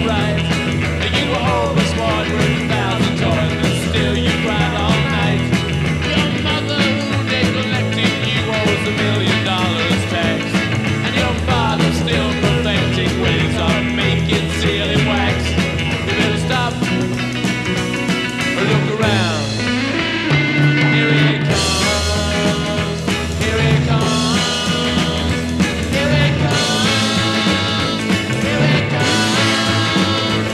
right. You were always born with 1,000 toys, but still you cried all night. Your mother who neglected you owes $1,000,000 tax, and your father still perfecting ways of making sealing wax. You better stop or look around. Here it comes, here it comes, here it comes, here it comes.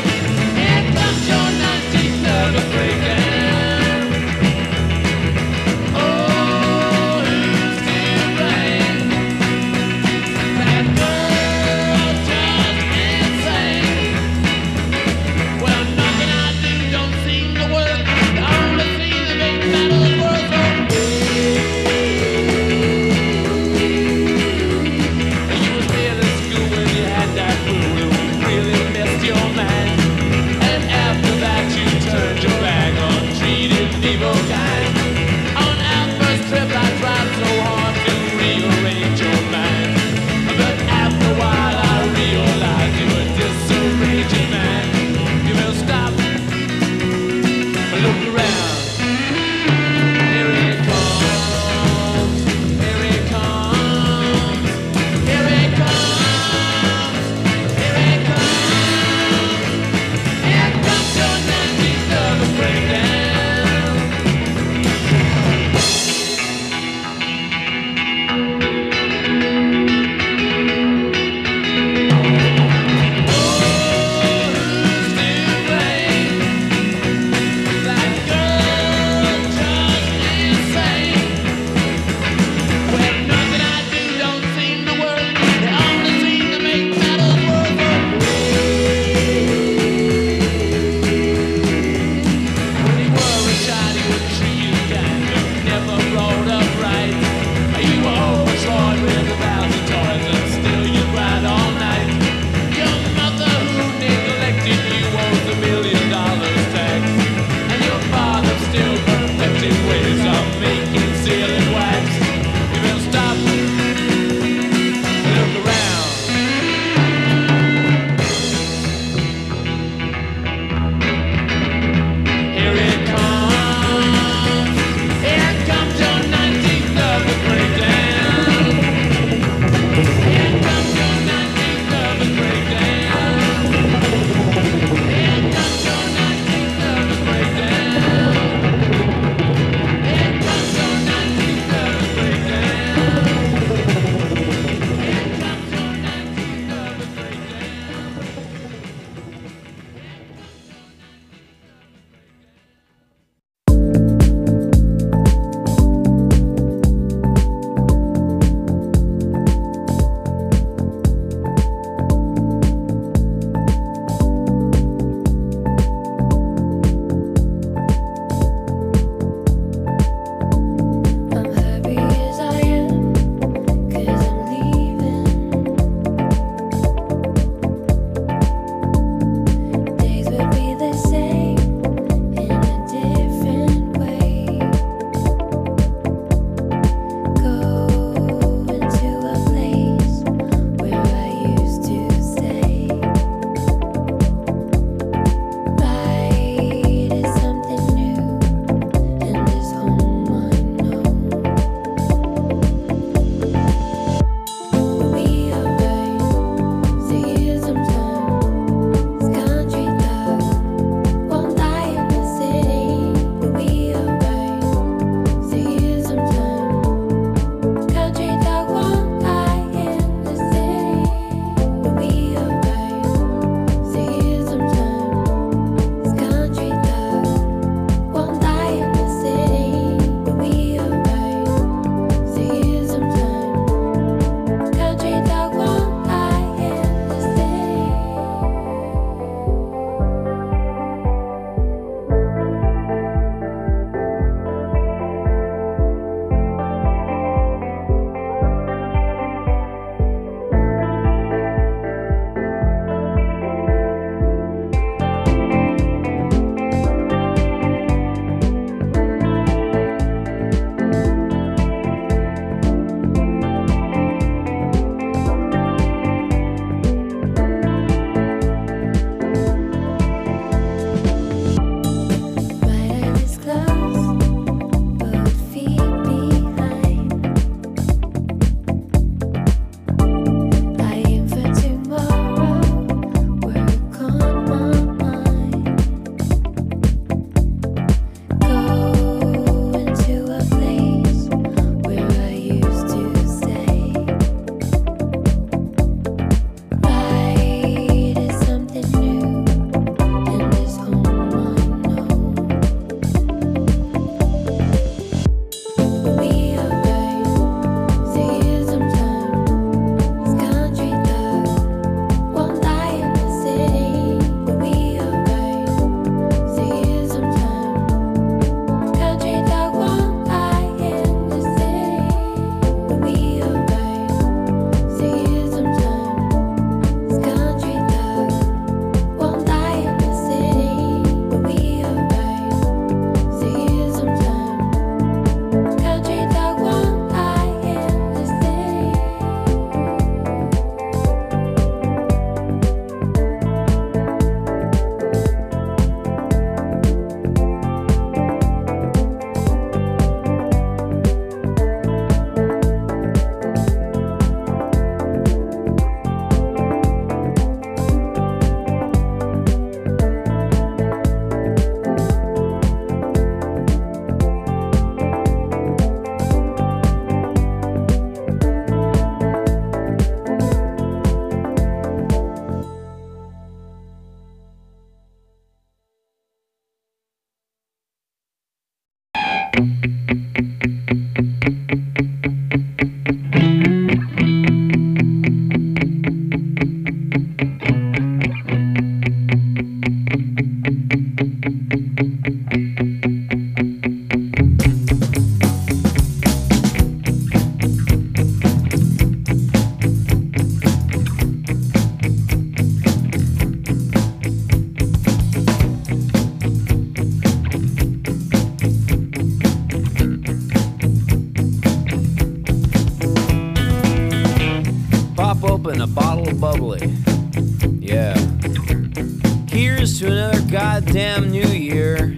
bubbly. Yeah. Here's to another goddamn new year.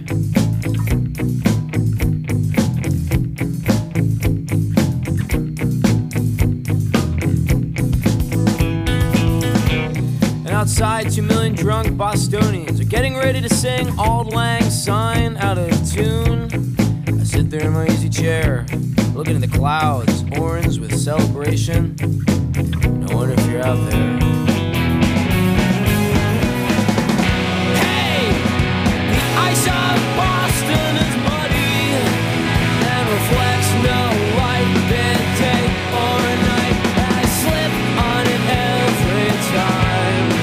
And outside, 2 million drunk Bostonians are getting ready to sing Auld Lang Syne out of tune. I sit there in my easy chair, looking at the clouds, orange with celebration. I wonder if you're out there. Hey! The ice of Boston is muddy and reflects no light, midday or night. I slip on it every time.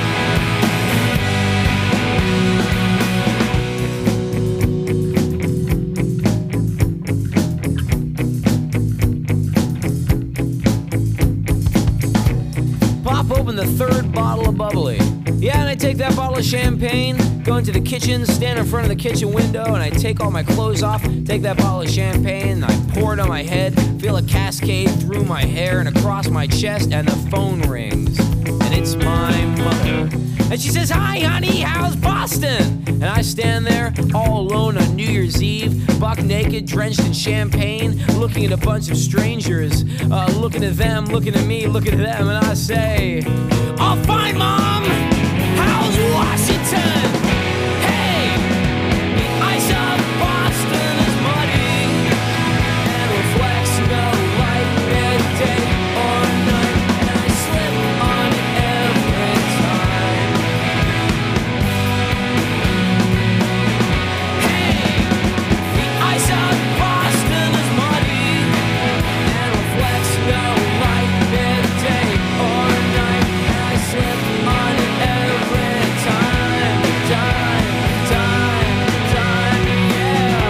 Pop open the third bottle of bubbly. Yeah, and I take that bottle of champagne, go into the kitchen, stand in front of the kitchen window, and I take all my clothes off, take that bottle of champagne, and I pour it on my head, feel a cascade through my hair and across my chest, and the phone rings. And it's my mother. And she says, "Hi, honey, how's Boston?" And I stand there all alone on New Year's Eve, buck naked, drenched in champagne, looking at a bunch of strangers, looking at them, looking at me, looking at them, and I say, "Oh, fine, Mom. How's Washington? Hey, the ice of Boston is muddy and reflects no light, midday or night, and I slip on it every time." Hey, the ice of Boston is muddy and reflects no light, midday or night, and I slip on it every time, time, yeah.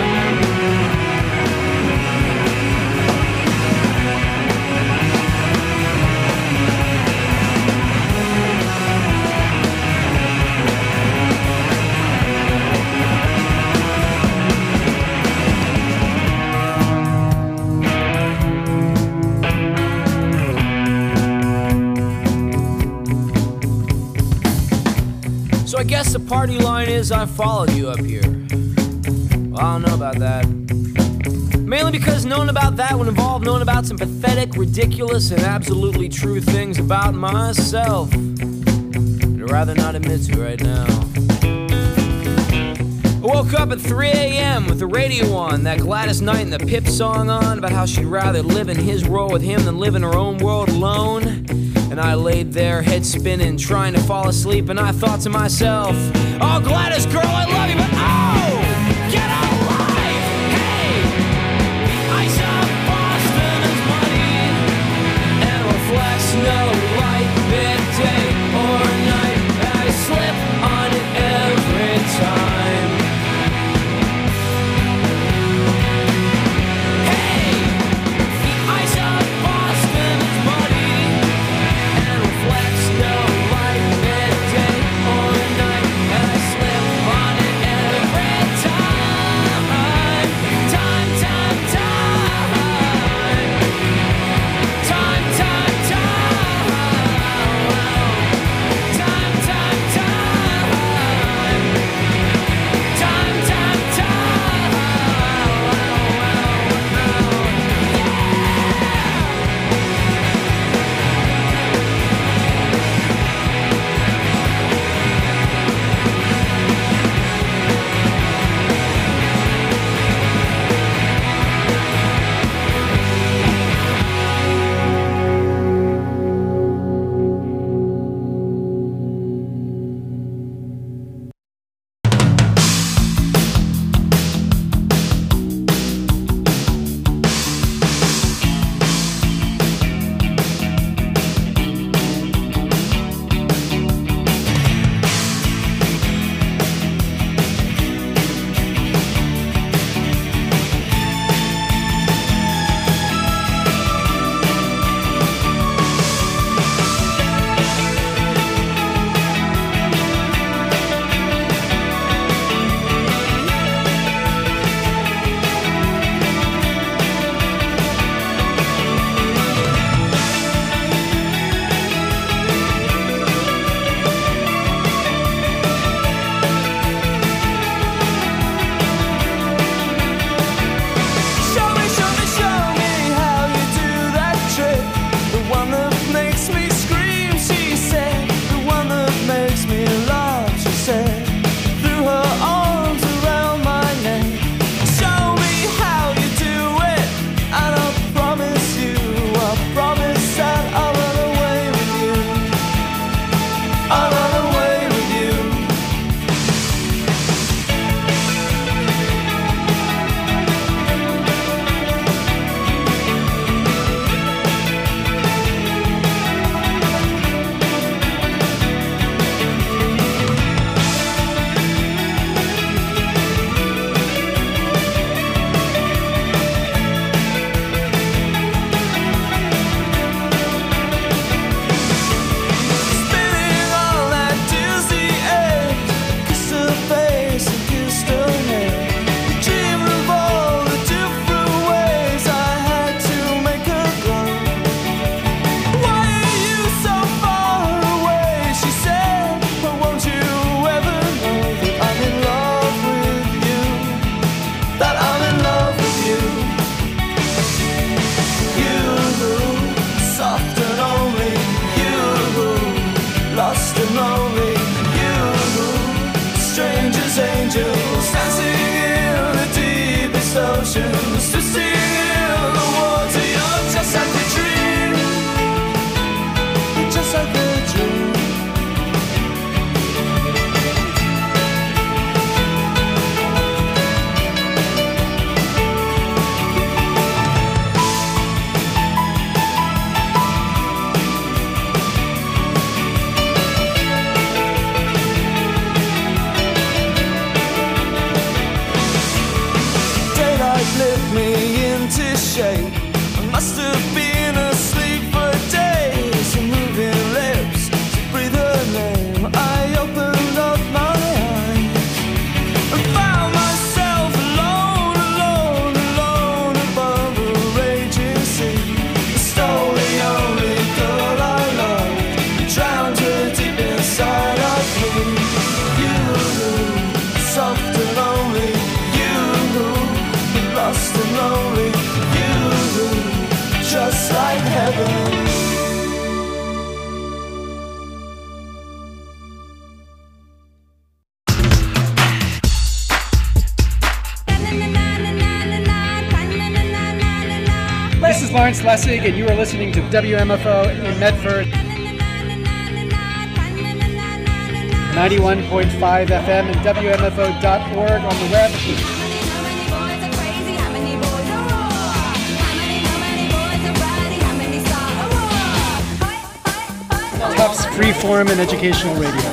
So I guess the party line is I followed you up here. Well, I don't know about that. Mainly because knowing about that would involve knowing about some pathetic, ridiculous, and absolutely true things about myself. I'd rather not admit to right now. I woke up at 3 a.m. with the radio on, that Gladys Knight and the Pip song on, about how she'd rather live in his world with him than live in her own world alone. And I laid there, head spinning, trying to fall asleep, and I thought to myself, "Oh, Gladys, girl, I love you, but oh, get alive! Hey, the ice of Boston is muddy and reflects no light, midday or night, and I slip on it every time." Hey, the ice of Boston is muddy and reflects no light, midday or night, and I slip on it every Clarence Lessig, and you are listening to WMFO in Medford. 91.5 FM and WMFO.org on the web. Tufts Freeform and Educational Radio.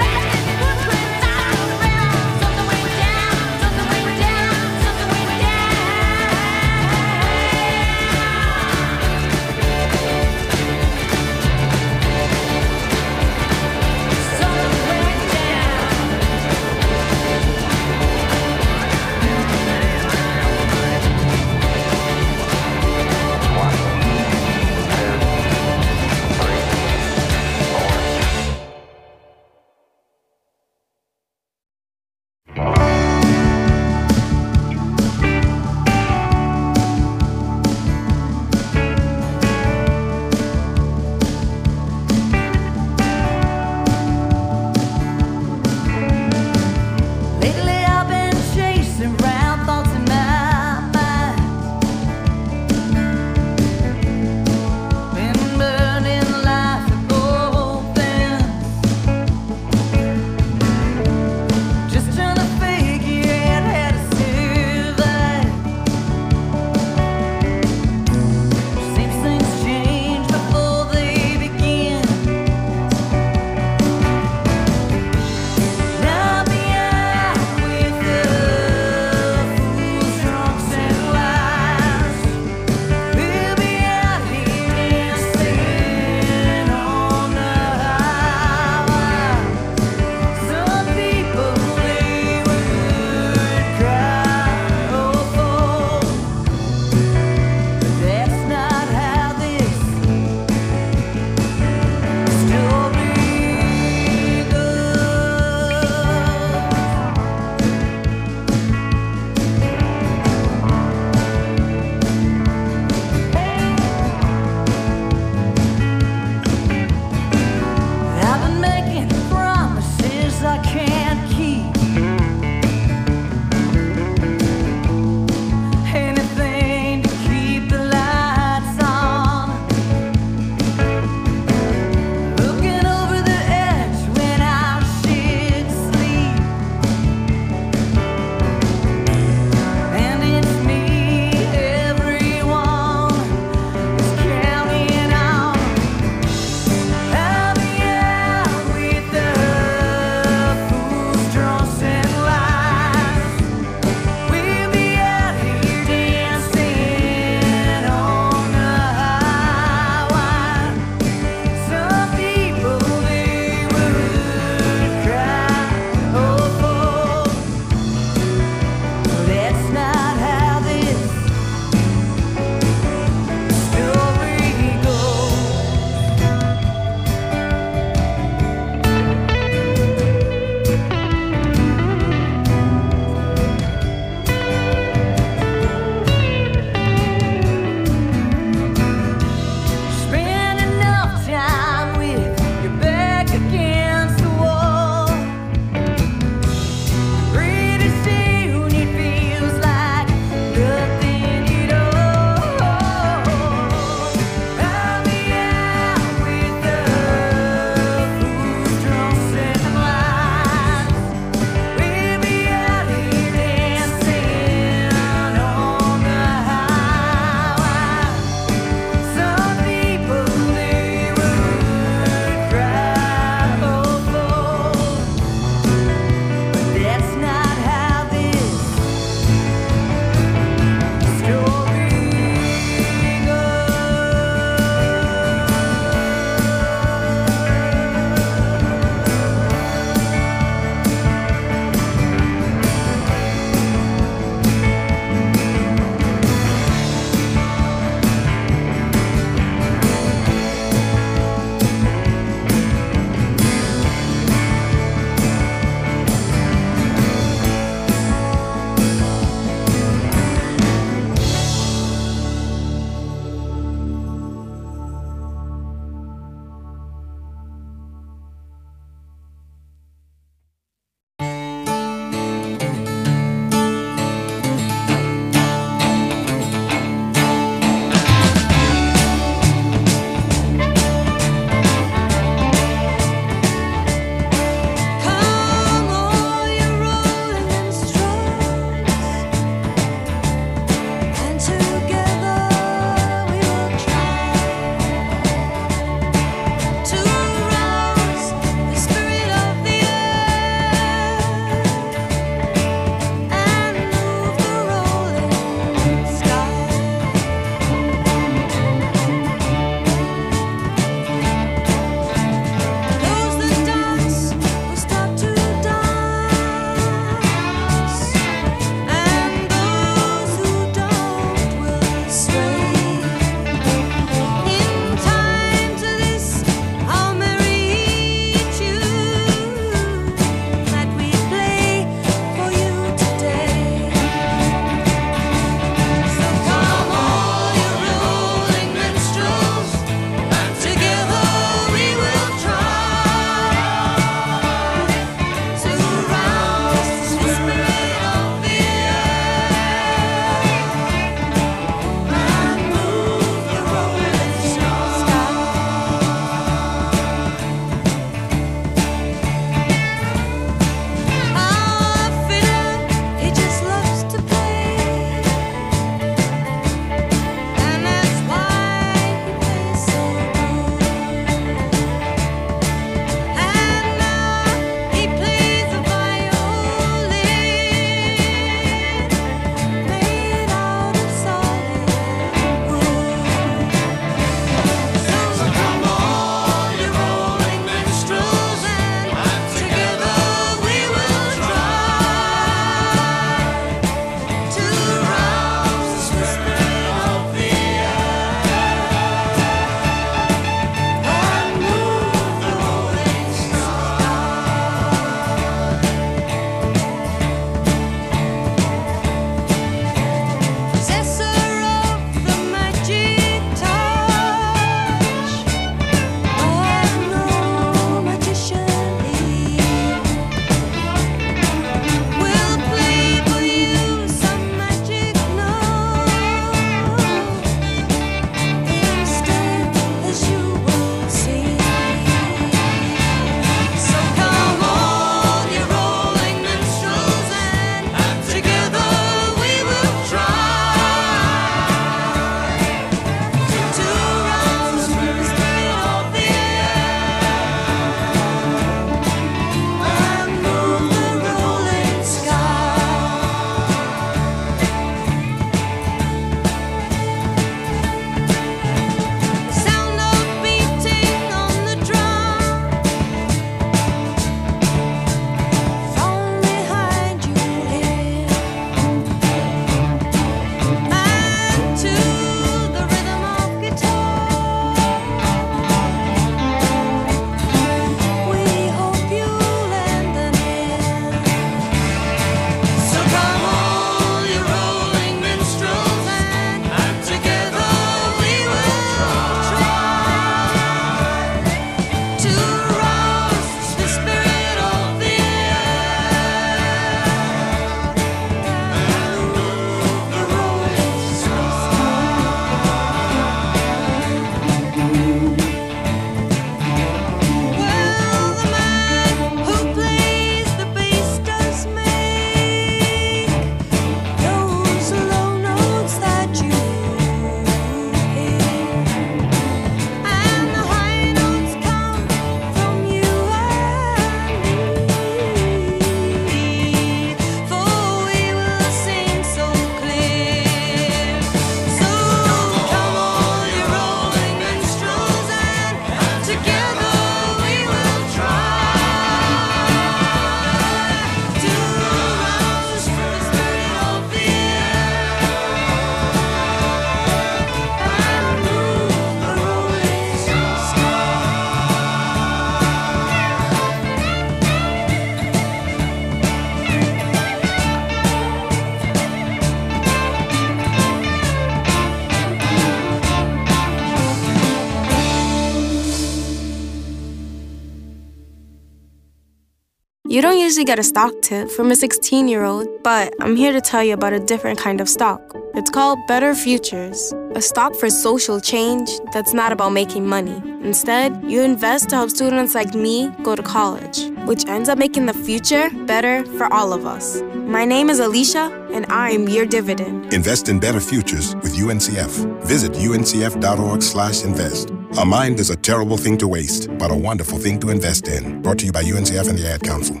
You don't usually get a stock tip from a 16-year-old, but I'm here to tell you about a different kind of stock. It's called Better Futures, a stock for social change that's not about making money. Instead, you invest to help students like me go to college, which ends up making the future better for all of us. My name is Alicia, and I'm your dividend. Invest in better futures with UNCF. Visit uncf.org/invest. A mind is a terrible thing to waste, but a wonderful thing to invest in. Brought to you by UNCF and the Ad Council.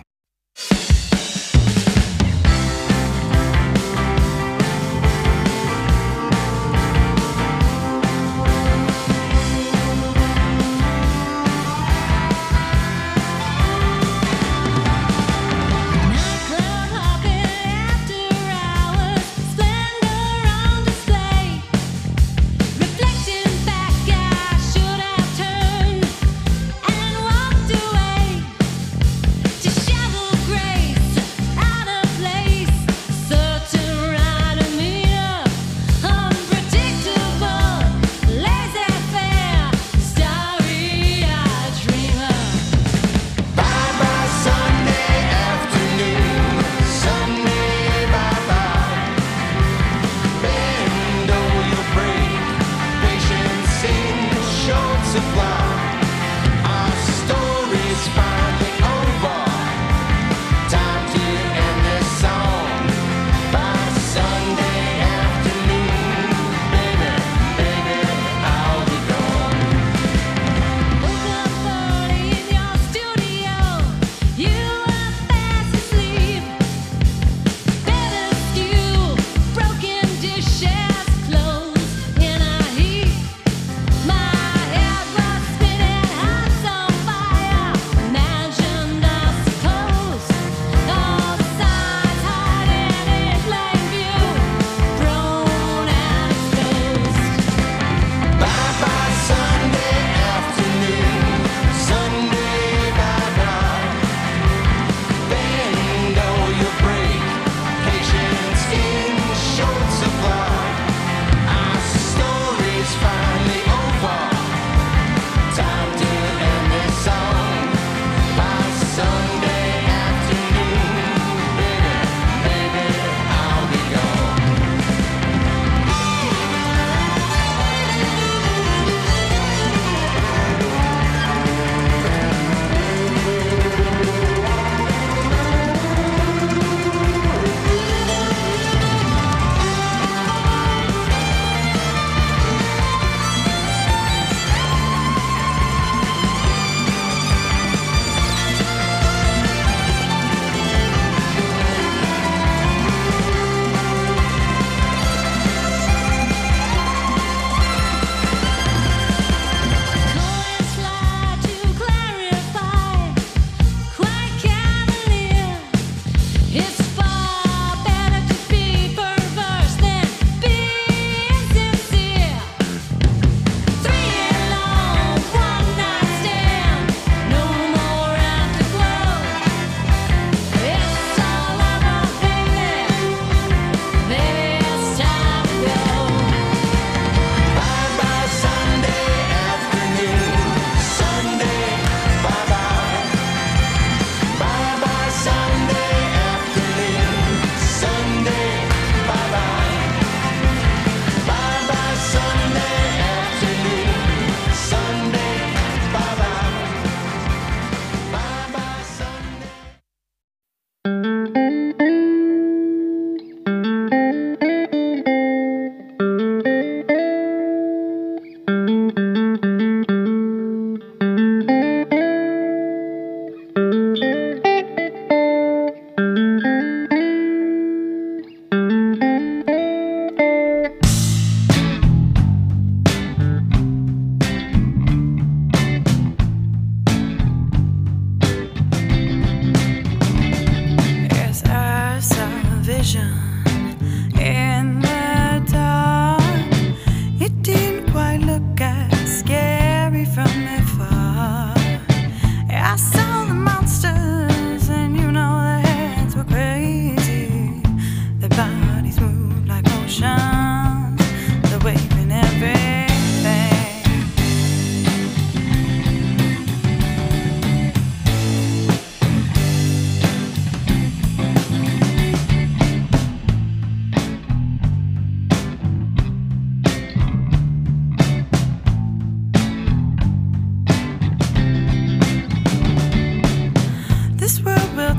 To shout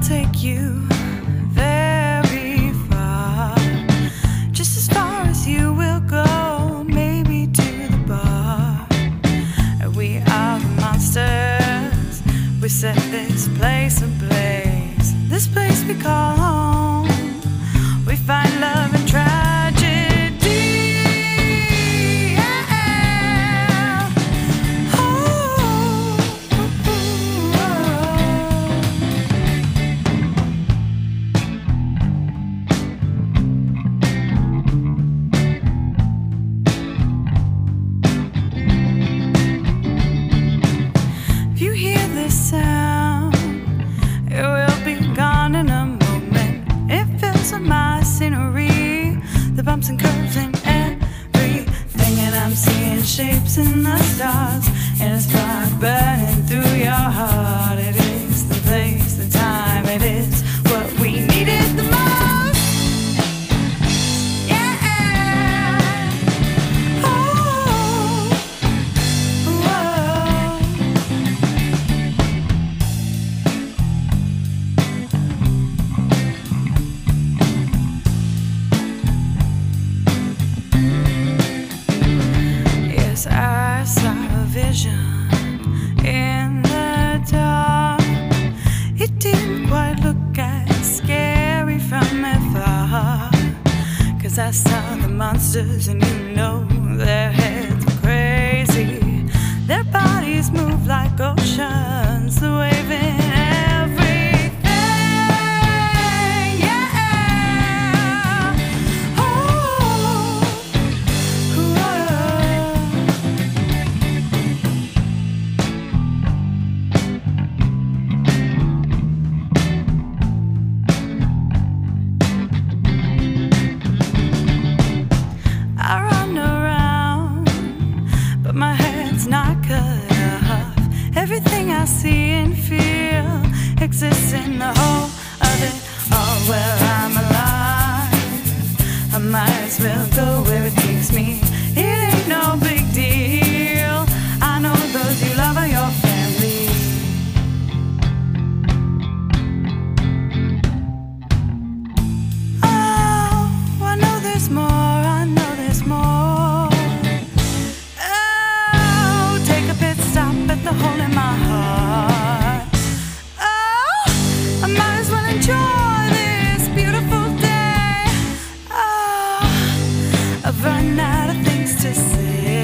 take you very far, just as far as you will go, maybe to the bar. We are the monsters, we set this place ablaze, this place we call home. We find love and tragedy. Yeah. Oh, if you hear this sound, it will be gone in a moment. It fills up my scenery, the bumps and curves and everything, and I'm seeing shapes in the stars, and a spark burning through your heart. It is the place, the time, it is what we needed the most. Yeah. Oh, whoa. Yes, I saw a vision in the dark. It didn't quite look as scary from afar, 'cause I saw the monsters, and you know their heads are crazy. Their bodies move like oceans, the waving everything. Yeah. Oh, whoa. I run around, but my head's not cut off. Everything I see and feel exists in the whole of it all. Where I'm alive, I might as well go where it takes me. It ain't no big deal. I know those you love are your family. Oh, I know there's more, I know there's more. Oh, take a pit stop at the hole in my heart. Oh, I might as well enjoy this beautiful day. Oh, I've run out of things to say.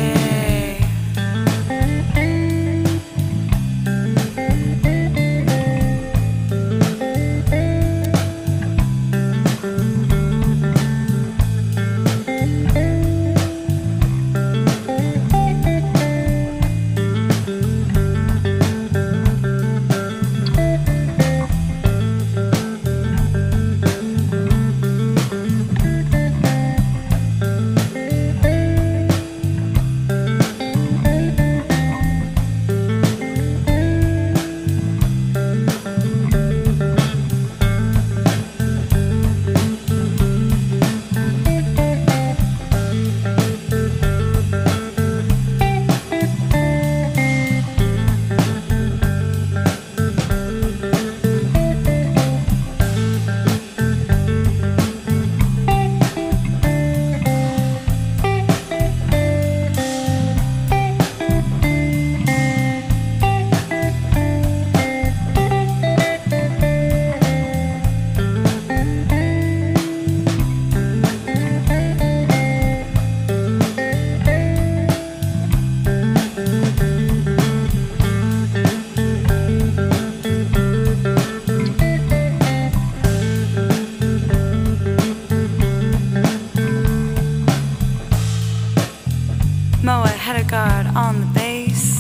Moa had a guard on the base.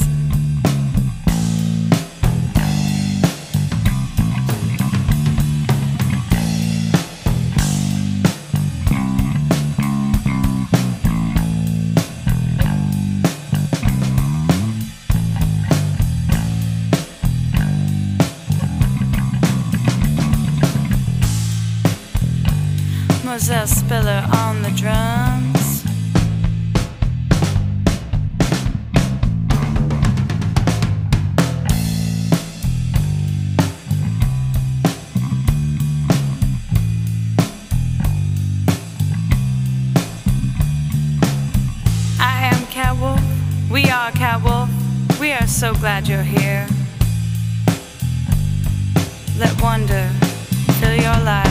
Moselle Spiller on the drums. Cry Wolf, we are so glad you're here. Let wonder fill your life.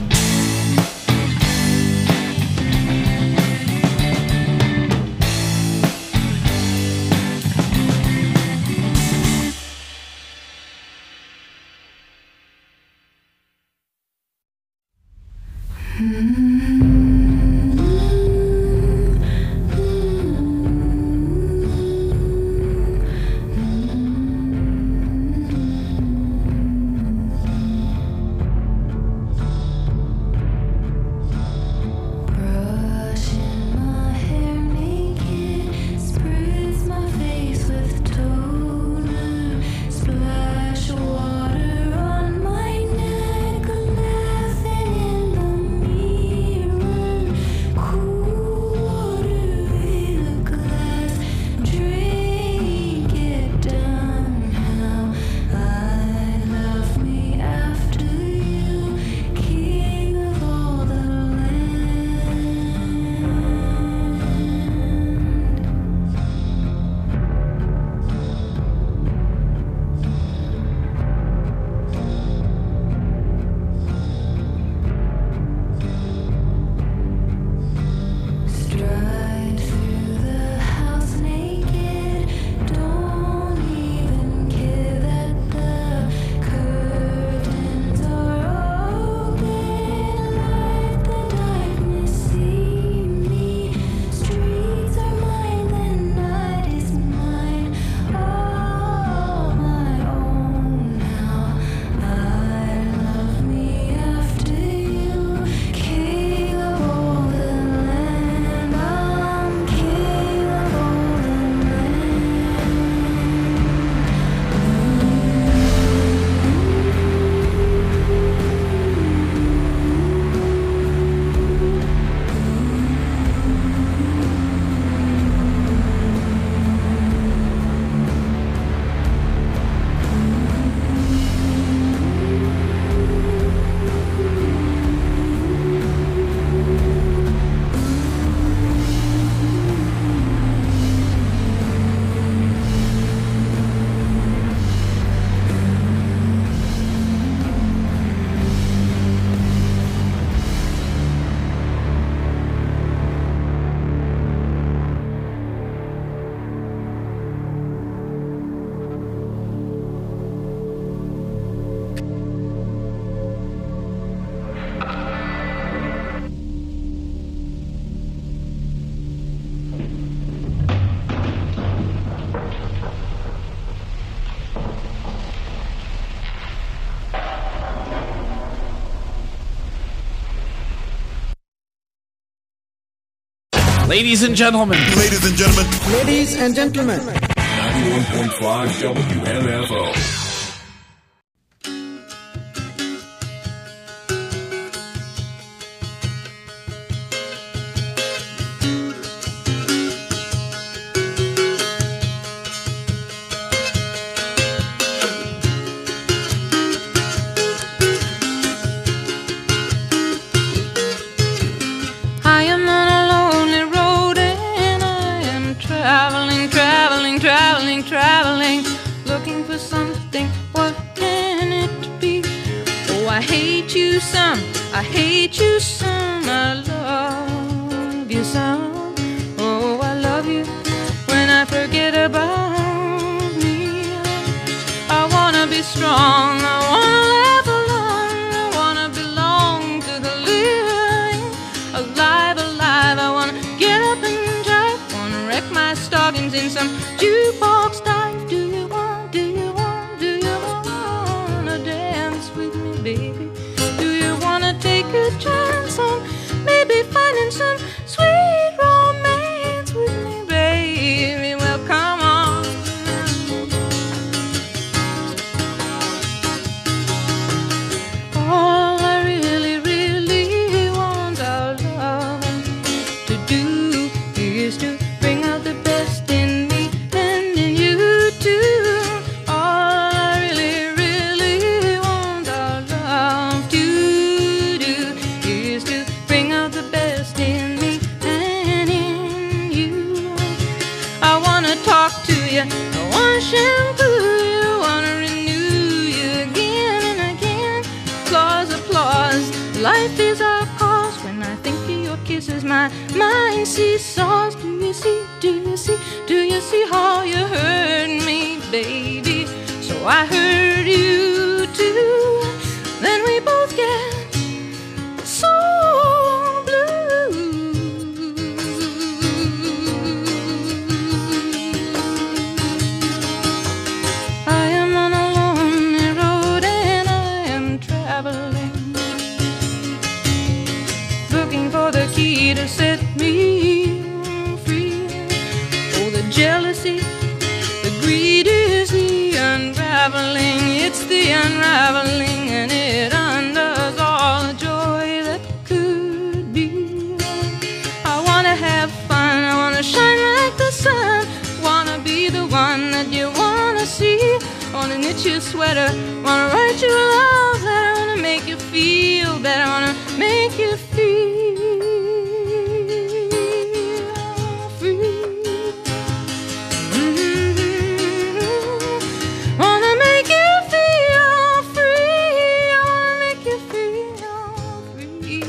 Ladies and gentlemen. Ladies and gentlemen. Ladies and gentlemen. 91.5 WMFO. Traveling, looking for something. What can it be? Oh, I hate you some, I hate you some, I love you some. Oh, I love you when I forget about me. I wanna be strong, I wanna laugh along, I wanna belong to the living. Alive, alive, I wanna get up and drive, wanna wreck my stockings in some jukebox dive. Do you want to dance with me, baby? Do you want to take a chance on maybe finding some sweet romance with me, baby? Well, come on. All I really, really want our love to do is to bring out the best in me and in you too. All I really, really want our love to do life is a cause. When I think of your kisses, my mind seesaws. Do you see, do you see, do you see how you hurt me, baby? So I hurt you too. Then we both get so blue. I am on a lonely road and I am traveling, looking for the key to set me free. Oh, the jealousy, the greed is the unraveling. It's the unraveling, and it undoes all the joy that could be. I wanna have fun, I wanna shine like the sun, wanna be the one that you wanna see. Wanna knit your sweater, wanna write you a love letter, wanna make you feel better, wanna make you feel free. Wanna make you feel free, I wanna make you feel free.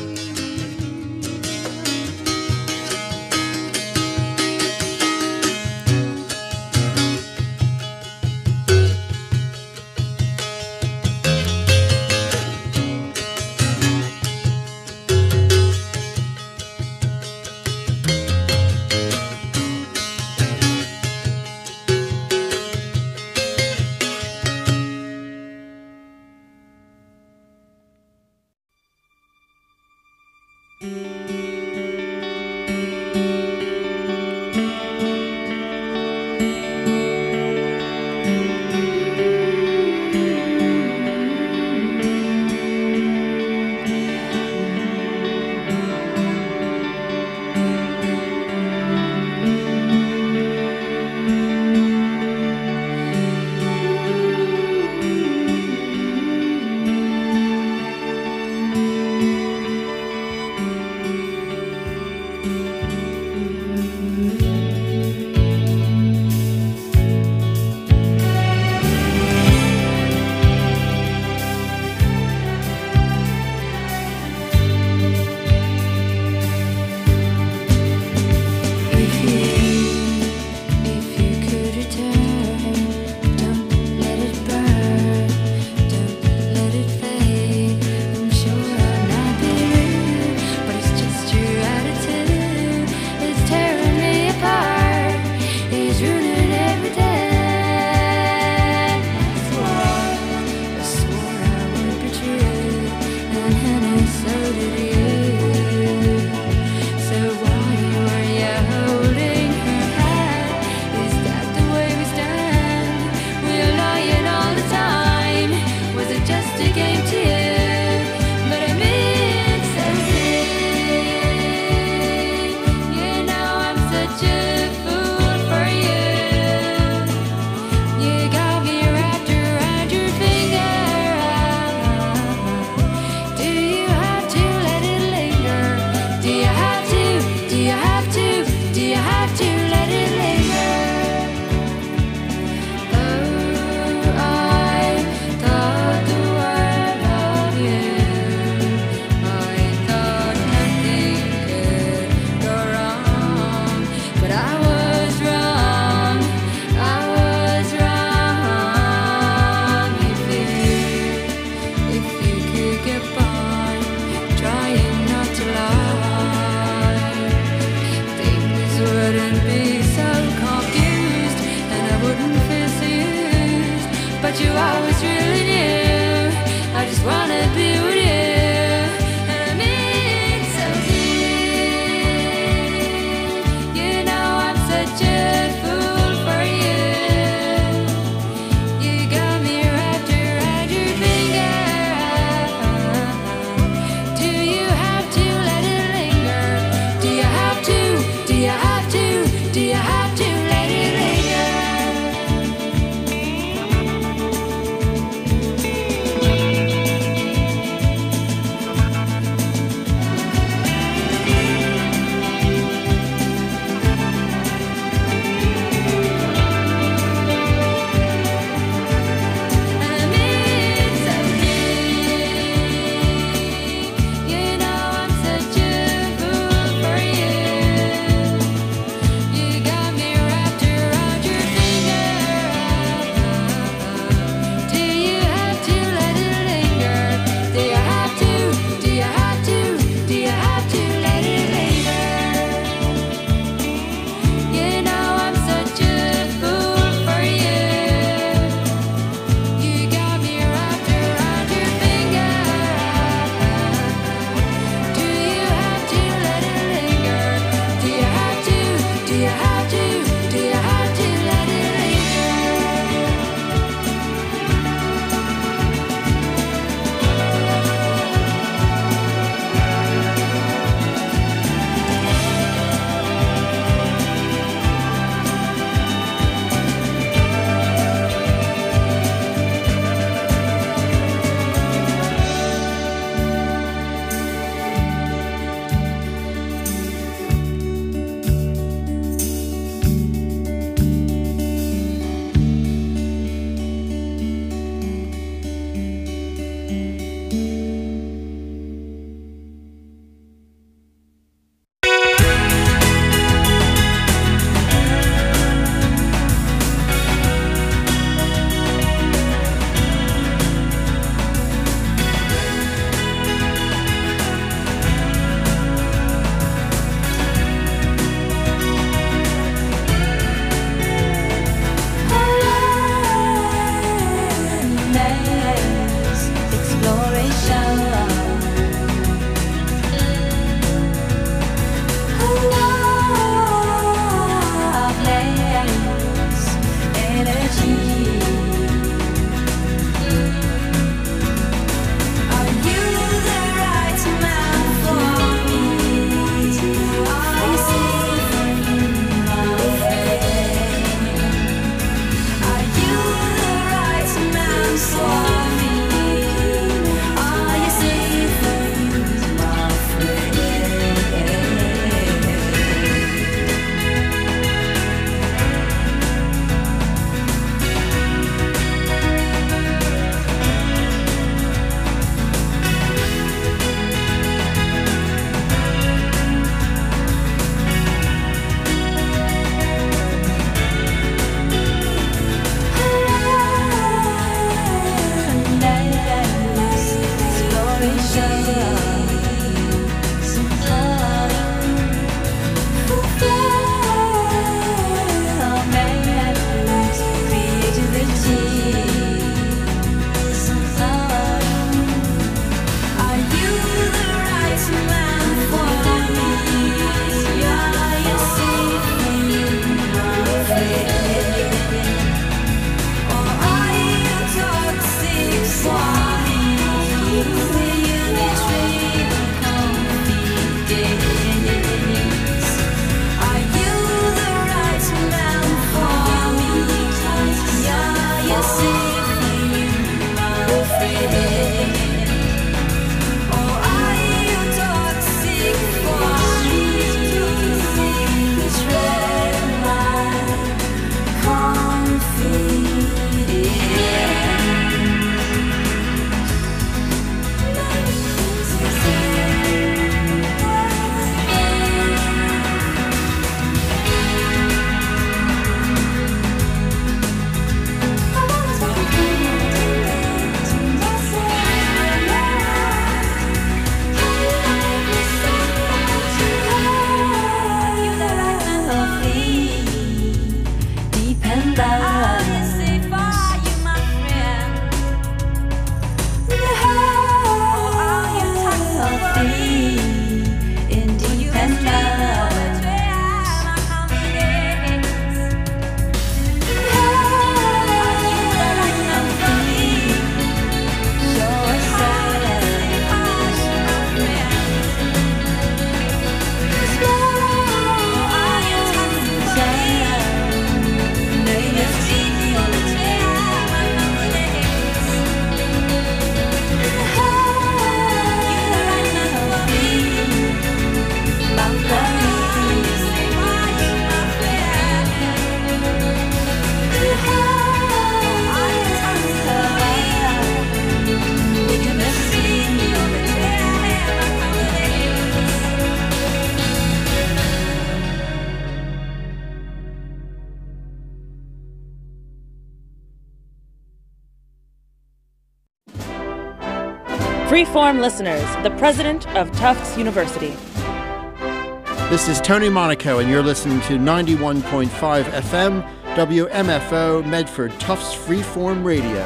Freeform listeners, the president of Tufts University. This is Tony Monaco, and you're listening to 91.5 FM, WMFO, Medford, Tufts Freeform Radio.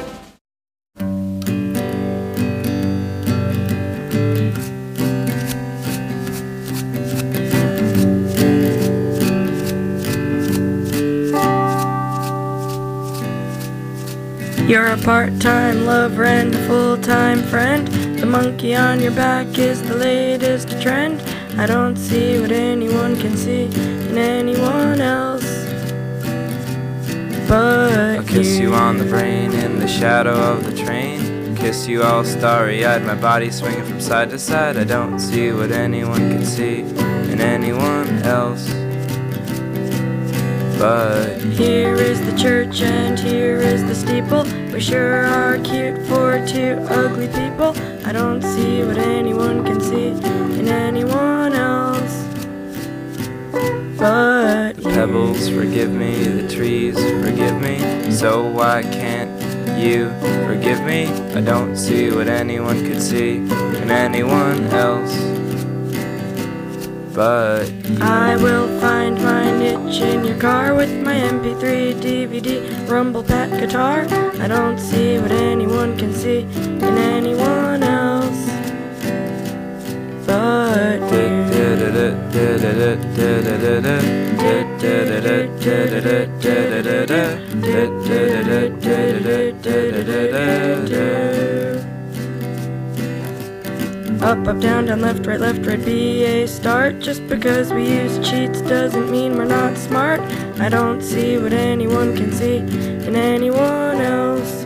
You're a part-time lover and a full-time friend. The monkey on your back is the latest trend. I don't see what anyone can see in anyone else but I'll kiss you on the brain in the shadow of the train. Kiss you all starry-eyed, my body swinging from side to side. I don't see what anyone can see in anyone else but here is the church and here is the steeple. We sure are cute for two ugly people. I don't see what anyone can see in anyone else but the pebbles forgive me, the trees forgive me. So why can't you forgive me? I don't see what anyone could see in anyone else but you. I will find my niche in your car with my MP3, DVD, Rumble Pack guitar. I don't see what anyone can see in anyone else but you. Up, up, down, down, left, right, BA, start. Just because we use cheats doesn't mean we're not smart. I don't see what anyone can see in anyone else